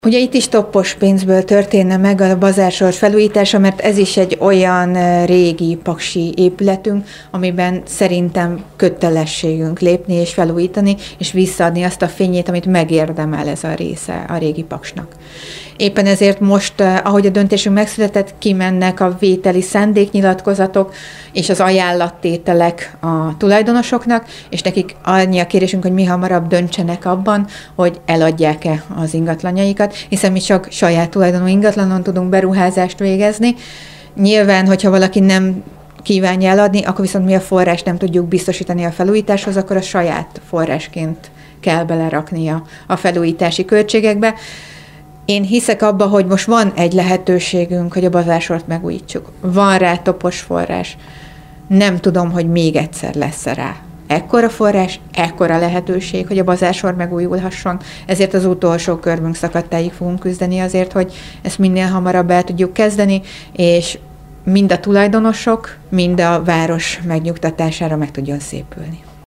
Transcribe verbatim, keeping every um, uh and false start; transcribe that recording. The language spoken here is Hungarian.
Ugye itt is toppos pénzből történne meg a bazársort felújítása, mert ez is egy olyan régi paksi épületünk, amiben szerintem kötelességünk lépni és felújítani, és visszaadni azt a fényét, amit megérdemel ez a része a régi paksnak. Éppen ezért most, ahogy a döntésünk megszületett, kimennek a vételi szándéknyilatkozatok és az ajánlattételek a tulajdonosoknak, és nekik annyi a kérésünk, hogy mi hamarabb döntsenek abban, hogy eladják-e az ingatlanjaikat, hiszen mi csak saját tulajdonú ingatlanon tudunk beruházást végezni. Nyilván, hogyha valaki nem kívánja eladni, akkor viszont mi a forrást nem tudjuk biztosítani a felújításhoz, akkor a saját forrásként kell beleraknia a felújítási költségekbe. Én hiszek abba, hogy most van egy lehetőségünk, hogy a bazársort megújítsuk. Van rá topos forrás. Nem tudom, hogy még egyszer lesz rá ekkora forrás, ekkora lehetőség, hogy a bazársor megújulhasson. Ezért az utolsó körmünk szakadtáig fogunk küzdeni azért, hogy ezt minél hamarabb el tudjuk kezdeni, és mind a tulajdonosok, mind a város megnyugtatására meg tudjon szépülni.